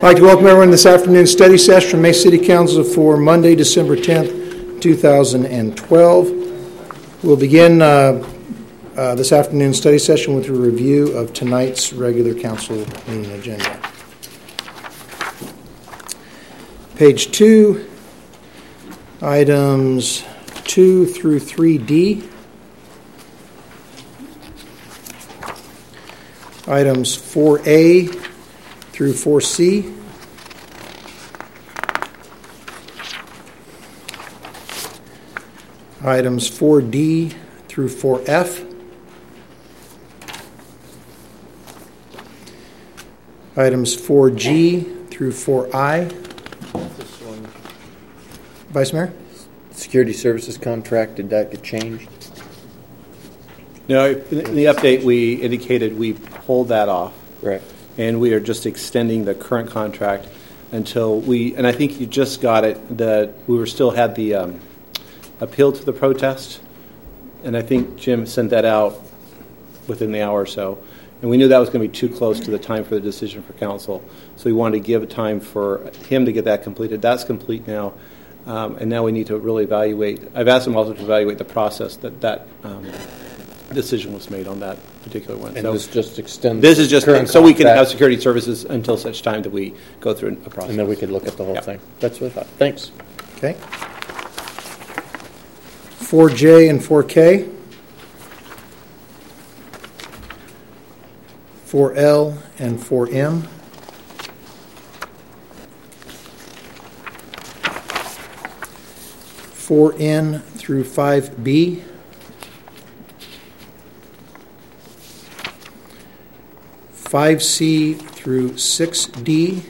I'd like to welcome everyone to this afternoon's study session from Mesa City Council for Monday, December 10th, 2012. We'll begin this afternoon's study session with a review of tonight's regular council meeting agenda. Page 2, items 2 through 3D. Items 4A through 4C. Items 4D through 4F. Items 4G through 4I. Vice Mayor? Security services contract, did that get changed? No, in the update we indicated we pulled that off. Right. And we are just extending the current contract until and I think you just got it, that we still had the appeal to the protest, and I think Jim sent that out within the hour or so. And we knew that was going to be too close to the time for the decision for council. So we wanted to give time for him to get that completed. That's complete now. And now we need to really evaluate. I've asked him also to evaluate the process that decision was made on that particular one. And so this just extends. This is just so we can have security services until such time that we go through a process. And then we can look at the whole thing. That's what I thought. Thanks. Okay. 4J and 4K. 4L and 4M. 4N through 5B. 5C through 6D.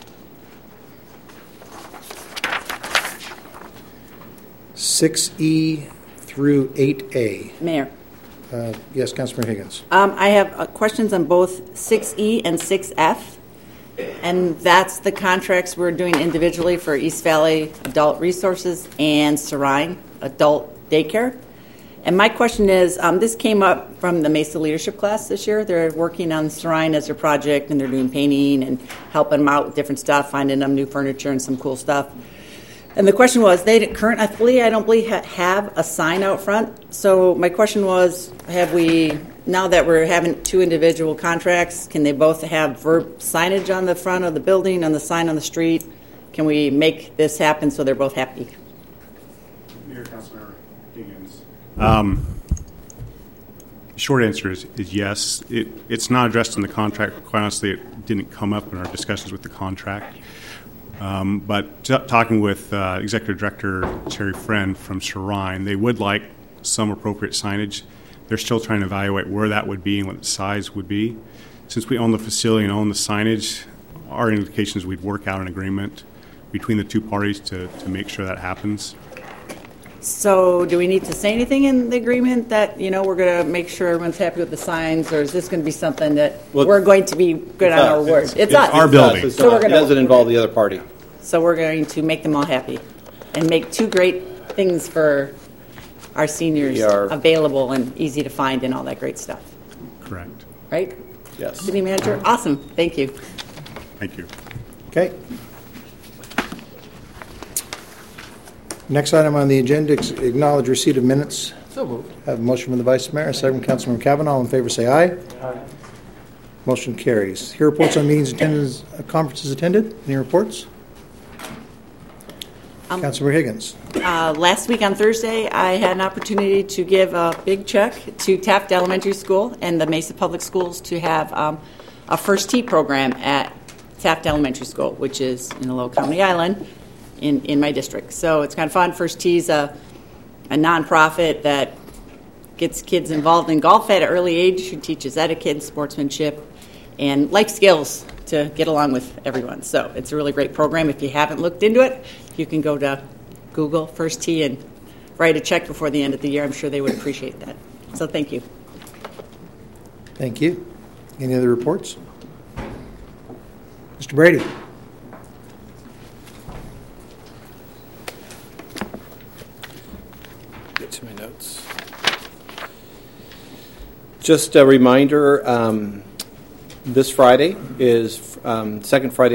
6E through 8A. Mayor. Yes, Councilmember Higgins. I have questions on both 6E and 6F, and that's the contracts we're doing individually for East Valley Adult Resources and Serine Adult Daycare. And my question is, this came up from the Mesa leadership class this year. They're working on Serine as their project, and they're doing painting and helping them out with different stuff, finding them new furniture and some cool stuff. And the question was, I don't believe have a sign out front. So my question was, now that we're having two individual contracts, can they both have signage on the front of the building, on the sign on the street? Can we make this happen so they're both happy? Mayor, Councilmember Higgins. Short answer is yes. It's not addressed in the contract. Quite honestly, it didn't come up in our discussions with the contract. But talking with Executive Director Terry Friend from Serine, they would like some appropriate signage. They're still trying to evaluate where that would be and what the size would be. Since we own the facility and own the signage, our indication is we'd work out an agreement between the two parties to make sure that happens. So do we need to say anything in the agreement that, we're going to make sure everyone's happy with the signs, or is this going to be something that we're going to be good on our word? It's us. Our building. So it doesn't involve the other party. So we're going to make them all happy and make two great things for our seniors available and easy to find and all that great stuff. Correct. Right? Yes. City Manager? Awesome. Thank you. Thank you. Okay. Next item on the agenda, acknowledge receipt of minutes. So moved. Have a motion from the Vice Mayor, a second from Councilmember Kavanaugh. All in favor say aye. Aye. Motion carries. Here reports on meetings attended, conferences attended. Any reports? Councilmember Higgins. Last week on Thursday, I had an opportunity to give a big check to Taft Elementary School and the Mesa Public Schools to have a First Tee program at Taft Elementary School, which is in the Low County Island in my district. So it's kind of fun. First Tee's a nonprofit that gets kids involved in golf at an early age, who teaches etiquette, sportsmanship, and life skills to get along with everyone. So it's a really great program. If you haven't looked into it, you can go to Google First Tee and write a check before the end of the year. I'm sure they would appreciate that. So thank you. Thank you. Any other reports? Mr. Brady. Get to my notes. Just a reminder, this Friday is second Friday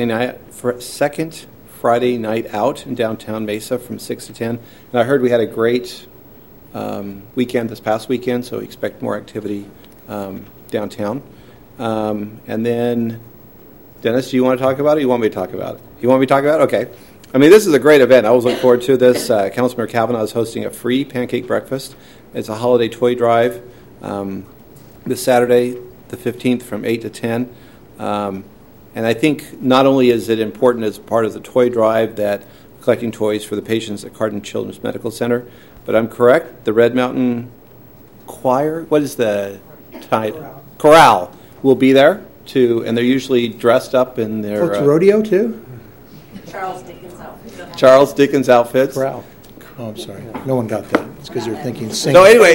night out in downtown Mesa from 6 to 10. And I heard we had a great weekend this past weekend, so we expect more activity downtown. And then, Dennis, do you want to talk about it? Or you want me to talk about it? You want me to talk about it? Okay. I mean, this is a great event. I was looking forward to this. Councilmember Kavanaugh is hosting a free pancake breakfast. It's a holiday toy drive this Saturday, the 15th, from 8 to 10. And I think not only is it important as part of the toy drive that collecting toys for the patients at Cardin Children's Medical Center, but I'm correct, the Red Mountain Choir, what is the title? Chorale will be there too, and they're usually dressed up in their Folks rodeo too? Charles Dickens outfits. Corral. Oh, I'm sorry. No one got that. It's because you're thinking singing. So anyway,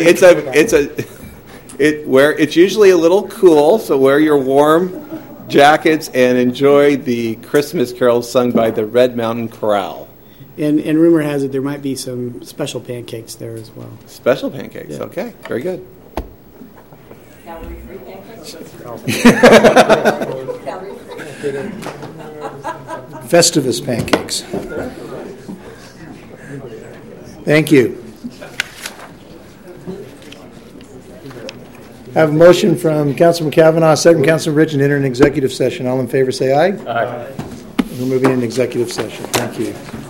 it's usually a little cool, so wear your warm jackets and enjoy the Christmas carols sung by the Red Mountain Chorale. And rumor has it there might be some special pancakes there as well. Special pancakes, Yeah. Okay, very good. Festivus pancakes. Thank you. I have a motion from Councilman Kavanaugh, second Councilman Rich, to enter an executive session. All in favor say aye. Aye. We're moving into executive session. Thank you.